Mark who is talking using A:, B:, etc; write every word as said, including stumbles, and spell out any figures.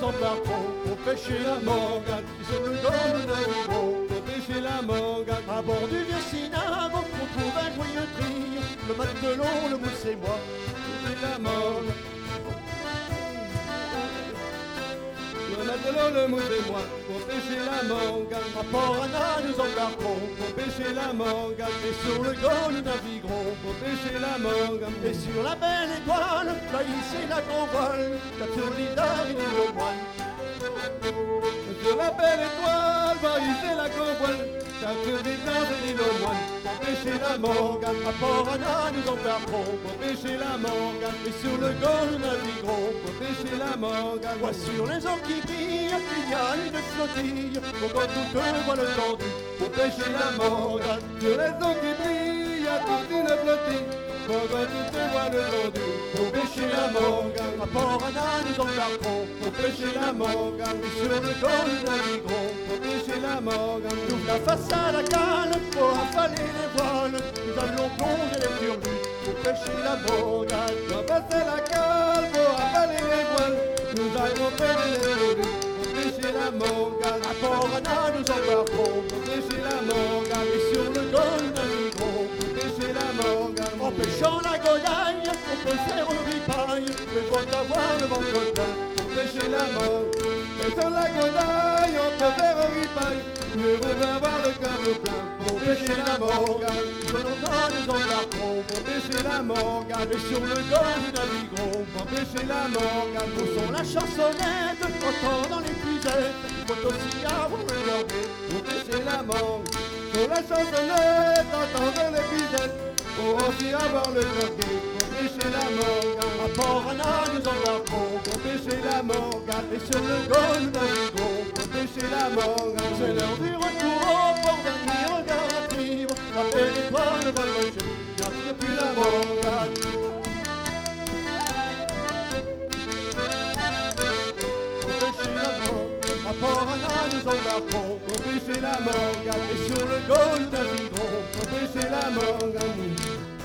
A: embarquons pour pêcher la morgane. Sur le golfe naviguerons pour pêcher la morgane. À bord du vieux Cinabre, on trouve un joyeux trio. Le matelot, le mousse et moi, pêcher la morgane. Le matelot, le mousse et moi, pour pêcher la morgane. À Port-Anna, nous embarquerons pour pêcher la morgane. Et sur le golfe, nous naviguerons pour pêcher la morgane. Et sur la belle étoile, là ici la grand voile, la tournidare et le moine. Sur la belle étoile, va ici la grand voile, la tournidare et le moine. Pour pêcher la morgane, à Port-Anna, nous embarquerons pour pêcher la morgane. Et sur le golfe, nous naviguerons pour pêcher la morgane. Vois sur les eaux qui brillent, il y a une flottille, au bord tout que voile tendu, pour pêcher la morgane. Sur les eaux qui brillent, il y a toute une flottille, au bord tout que voile tendu, pour pêcher la morgane. À Port-Anna, nous embarquerons pour pêcher la morgane. Et sur le golfe, nous naviguerons pour pêcher la morgane. J'ouvre la face à la cale, pour avaler les voiles, nous allons plonger les turbus pour pêcher la morgane. On va passer la cale pour avaler les voiles, nous allons pêcher les turbus pour pêcher la morgane. À Port-Anna, nous embarquerons pour pêcher la morgane. Et sur le golfe, nous naviguerons pour pêcher la morgane. En pêchant la godaille, on peut faire une ripaille, mais faut avoir le ventre plein pour pêcher la morgane. Et sur la godaille, on peut faire une ripaille, mais faut avoir le cœur plein pour pêcher la morgane. Sur l'automne, nous embarquerons pour pêcher la morgane. Et sur le golfe, nous naviguerons pour pêcher la morgane. Poussons la chansonnette, entendant les puisettes, faut aussi avoir le cœur pour pêcher la morgane. Sur la chansonnette, entendant les puisettes, faut aussi avoir le cœur pour pêcher la morgane. À Port-Anna, nous embarquerons pour pêcher la morgane. Et sur le golfe, nous naviguerons pour pêcher la morgane. C'est l'heure du retour au port, dernier regard à suivre. La belle étoile va marcher, y'a plus depuis la morgane. Pour pêcher la morgane. À Port-Anna, nous embarquerons pour pêcher la morgane. Et sur le golfe, nous naviguerons pour pêcher la morgane.